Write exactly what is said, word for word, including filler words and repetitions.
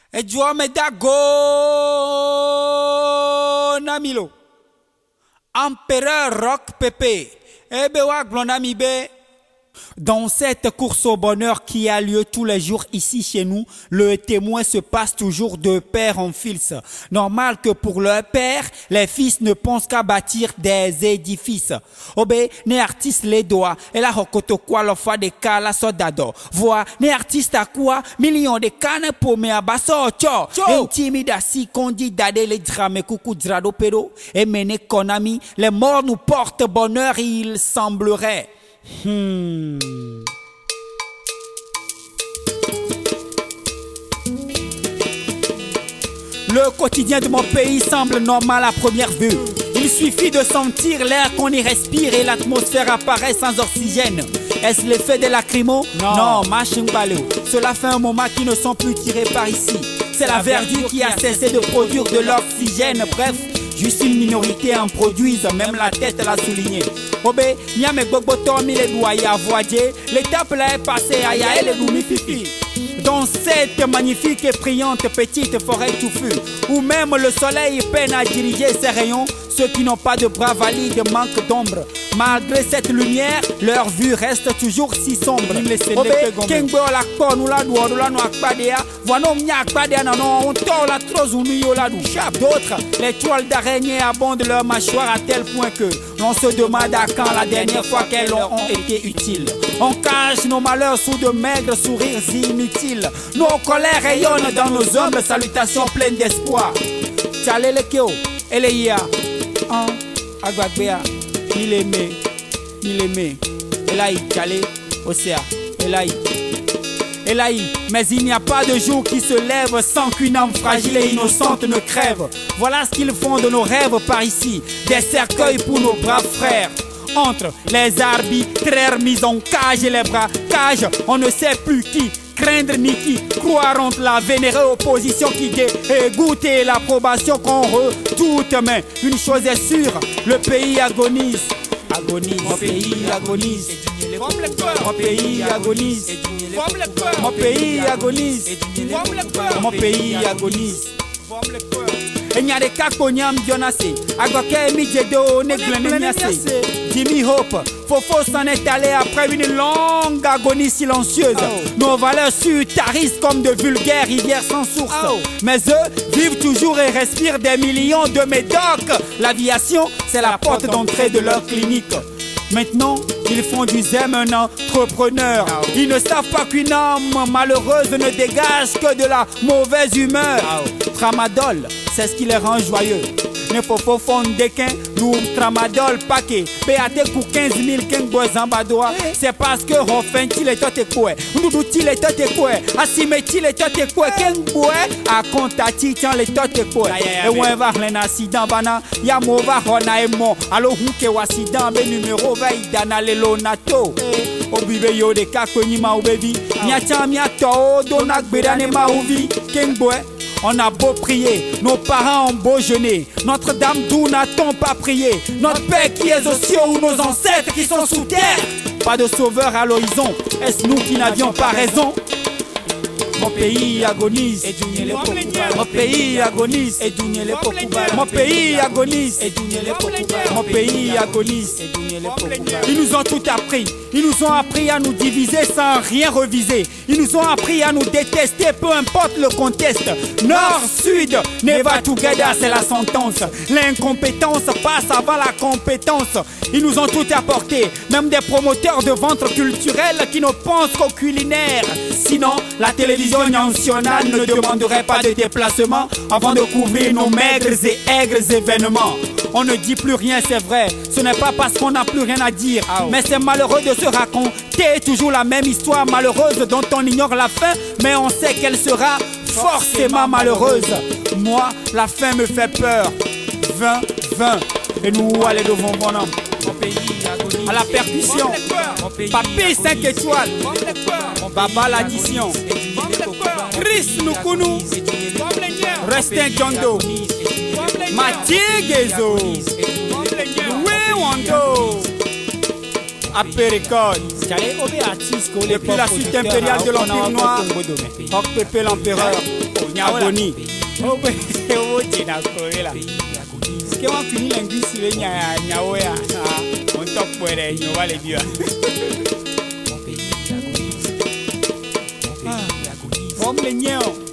Ejua medago namilo. Empereur Rock Pépé. Ebe wa glonami be. Dans cette course au bonheur qui a lieu tous les jours ici chez nous, le témoin se passe toujours de père en fils. Normal que pour leur père, les fils ne pensent qu'à bâtir des édifices. Obé, né artiste les doigts, et la hokoto quoi la fois des cas la sodado. Vois, né artiste à quoi, millions de cannes pour me abasso, tcho. Intimidasi, candidat les drames, coucou drado pedo, et mené konami, les morts nous portent bonheur, il semblerait. Hmm. Le quotidien de mon pays semble normal à première vue. Il suffit de sentir l'air qu'on y respire et l'atmosphère apparaît sans oxygène. Est-ce l'effet des lacrymos? Non, non, machin balou. Cela fait un moment qu'ils ne sont plus tirés par ici. C'est la verdure qui a cessé de produire de l'oxygène. Bref, juste une minorité en produisent, même la tête l'a souligné. Obé, n'y a mes gogotos, mi les doigts à voyager. L'étape là est passée, aïe aïe, les goumi fifi. Dans cette magnifique et brillante petite forêt touffue, où même le soleil peine à diriger ses rayons, ceux qui n'ont pas de bras valides manquent d'ombre. Malgré cette lumière, leur vue reste toujours si sombre. Obé, Kengbo la con ou la doua ou la noix padea, voinom nyak padea nanon, on tord la trozoumi ou la douche. D'autres, les toiles d'araignée abondent leur mâchoire à tel point que l'on se demande à quand la dernière fois qu'elles leur ont été utiles. On cache nos malheurs sous de maigres sourires inutiles. Nos colères rayonnent dans nos humbles salutations pleines d'espoir. Tchale le keo, eleya, an, agbagbea, mileme, mileme, elaï, tchale, osea, elaï. Elaï, mais il n'y a pas de jour qui se lève sans qu'une âme fragile et innocente ne crève. Voilà ce qu'ils font de nos rêves par ici, des cercueils pour nos braves frères. Entre les arbitraires mis en cage et les bras cage, on ne sait plus qui craindre ni qui croire entre la vénérée opposition qui dégoûte et l'approbation qu'on redoute. Mais une chose est sûre, le pays agonise. Agonise, mon pays agonise. Mon pays agonise. Mon pays agonise. Mon pays agonise. Et n'y a des cas qu'on y a m'dionnassé. Agoke mi jedo ne gleneniassé. Jimmy Hope, Fofo s'en est allé après une longue agonie silencieuse. Oh. Nos valeurs s'utarissent comme de vulgaires rivières sans source. Oh. Mais eux vivent toujours et respirent des millions de médocs. L'aviation, c'est la porte d'entrée de leur clinique. Maintenant, ils font du zème un entrepreneur. Ils ne savent pas qu'une âme malheureuse ne dégage que de la mauvaise humeur. Tramadol, c'est ce qui les rend joyeux. Ne faut pas fondre qu'un nous tramadol paquet. P A T pour quinze mille qu'un bois en badois. C'est parce que Rofin qu'il est tout quoi. Nous il est tout quoi. Assime il est tout quoi. Qu'un bois à comptati tiens les tout quoi. Et on va un accident bana. Ya mova hona et mon. Alors où que accident ben numéro vingt dana le lonato. Obibe yo de kakoni ma obevi. Nya tiens mia to donak bedane ma ovi. Qu'un bois. On a beau prier, nos parents ont beau jeûner. Notre-Dame, d'où n'a-t-on pas prié? Notre Père qui est aux cieux ou nos ancêtres qui sont sous terre. Pas de sauveur à l'horizon, est-ce nous qui n'avions pas raison? Mon pays agonise, mon pays agonise, mon pays agonise, mon pays agonise. Ils nous ont tout appris, ils nous ont appris à nous diviser sans rien reviser. Ils nous ont appris à nous détester, peu importe le contexte. Nord, sud, never together, c'est la sentence. L'incompétence passe avant la compétence. Ils nous ont tout apporté, même des promoteurs de ventre culturel qui ne pensent qu'au culinaire. Sinon, la télévision nationale ne demanderait pas de déplacement avant de couvrir nos maigres et aigres événements. On ne dit plus rien, c'est vrai. Ce n'est pas parce qu'on n'a plus rien à dire, mais c'est malheureux de se raconter toujours la même histoire malheureuse dont on ignore la fin, mais on sait qu'elle sera forcément malheureuse. Moi, la fin me fait peur. vingt, vingt. Et nous, allez devant mon homme. Mon pays agonise. À la percussion. Papé cinq étoiles. Baba l'addition. Chris Nukunu. Restin Jondo. Mathieu Gezo. Louis Wando. A P Record. Depuis la suite impériale de l'Empire Noir, Rock Pépé l'Empereur, Nyaboni. Oh, oh, Tina Corella. Ce qui m'a fini linguiste, c'est Nyaoya. On top pour les on va les dire. Comme les niens.